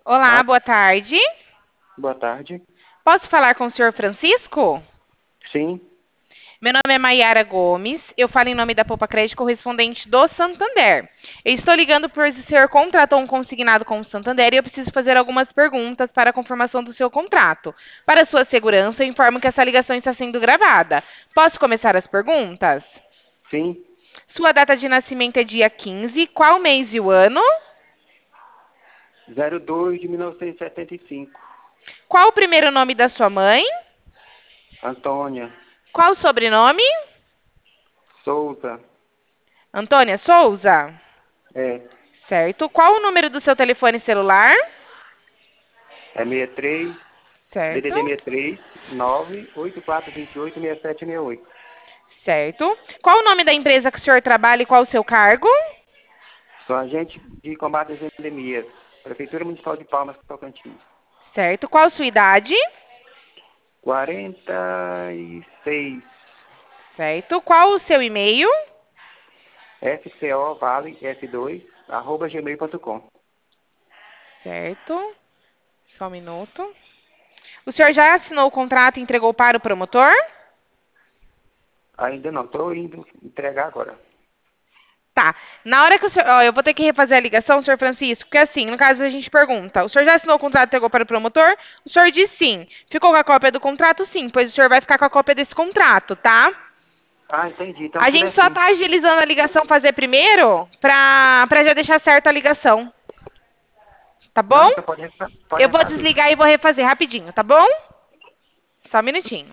Olá, Ah, boa tarde. boa tarde. Posso falar com o senhor Francisco? Sim, Meu nome é Maiara Gomes. Eu falo em nome da Poupa Crédito correspondente do Santander. Eu estou ligando pois o senhor contratou um consignado com o Santander e eu preciso fazer algumas perguntas para a confirmação do seu contrato. Para sua segurança, eu informo que essa ligação está sendo gravada. Posso começar as perguntas? sim. Sua data de nascimento é dia 15. Qual mês e o ano? 02 de 1975. Qual o primeiro nome da sua mãe? Antônia Qual o sobrenome? Souza. Antônia Souza? É, Certo. Qual o número do seu telefone celular? é 63, Certo. DDD 63, 98428 6768. Certo. Qual o nome da empresa que o senhor trabalha e qual o seu cargo? Sou agente de combate às endemias. Prefeitura Municipal de Palmas, Tocantins. Certo. Qual a sua idade? 46. Certo. Qual o seu e-mail? FCO Vale F2, @gmail.com. Certo. Só um minuto. O senhor já assinou o contrato e entregou para o promotor? Ainda não, estou indo entregar agora. Tá. Na hora que o senhor. Ó, eu vou ter que refazer a ligação, senhor Francisco, porque assim, no caso a gente pergunta: o senhor já assinou o contrato e entregou para o promotor? O senhor diz sim. Ficou com a cópia do contrato? Sim, pois o senhor vai ficar com a cópia desse contrato, tá? Ah, entendi. Então A fica gente só assim. tá agilizando a ligação fazer primeiro pra já deixar certa a ligação, tá bom? Não, então pode Eu vou refazer. desligar e vou refazer rapidinho, tá bom? Só um minutinho.